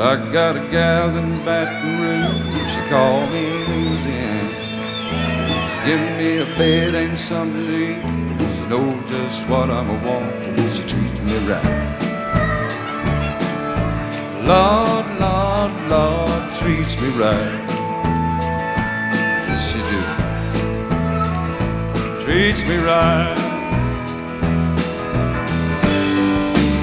I got a gal in Baton Rouge, she called me Louisiana. Give me a bed and something to eat, she knows just what I'm a want, she treats me right. Lord, Lord, Lord, treats me right. Yes, she do. Treats me right.